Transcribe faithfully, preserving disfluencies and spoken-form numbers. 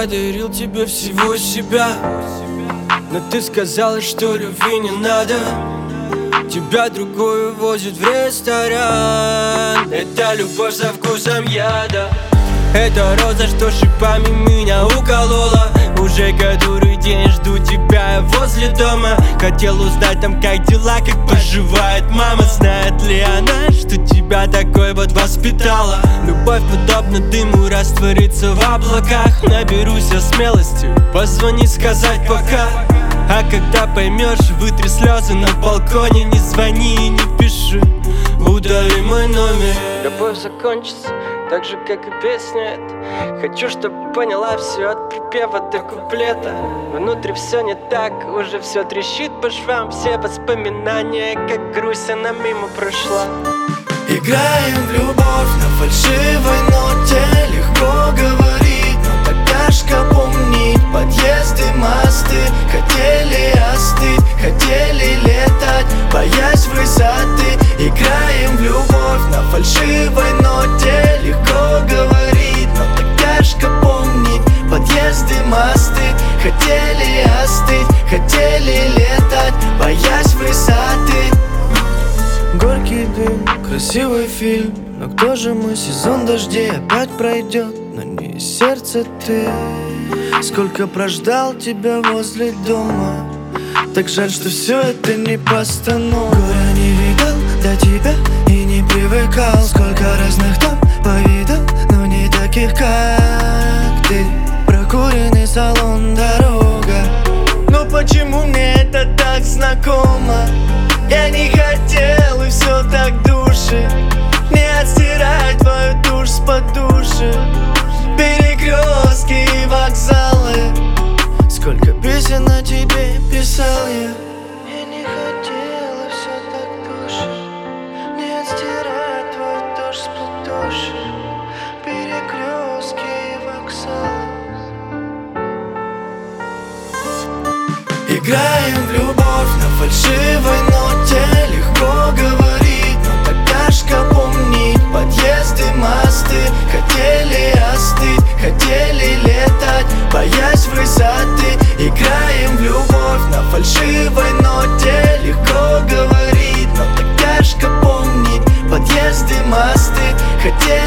подарил тебе всего себя, но ты сказала, что любви не надо. Тебя другой возит в ресторан. Это любовь со вкусом яда. Это роза, что шипами меня уколола. Уже который день жду тебя возле дома. Хотел узнать там, как дела, как поживает мама. Знает ли она, что тебя такой вот воспитала? Любовь подобно дыму растворится в облаках. Наберусь я смелости позвонить, сказать пока. А когда поймешь, вытри слезы на балконе. Не звони и не пиши, удали мой номер. Любовь закончится так же, как и песня эта. Хочу, чтобы поняла все от припева до куплета. Внутри все не так, уже все трещит по швам. Все воспоминания, как грусть, она мимо прошла. Играем в любовь на фальшивой ноте. Легко говорить, но так тяжко помнить. Подъезды, мосты, хотели остыть, хотели летать, боясь высоты. Играем в любовь на фальшивой ноте. Легко говорить, но так тяжко помнить. Подъезды, мосты, хотели остыть, хотели летать, боясь высоты. Горький дым, красивый фильм, но кто же мы? Сезон дождей опять пройдет, но не сердце ты. Сколько прождал тебя возле дома. Так жаль, что все это не постанова. Горя не видал до тебя и не привыкал. Сколько разных там повидал, но не таких, как ты. Прокуренный салон, дорога. Но почему мне это так знакомо? Я не хотел, и все так душит. Не отстирать твою тушь с подушек. Перекрестки и вокзалы. Сколько песен о тебе писал я. Я не хотел, и все так душит. Не отстирать твою тушь с подушек. Перекрестки и вокзалы. Играем в любовь на фальшивой ноте. Легко говорить, но так тяжко помнить. Подъезды, мосты, хотели остыть, хотели летать, боясь высоты. Играем в любовь на фальшивой ноте. Легко говорить, но так тяжко помнить. Подъезды, мосты, хотели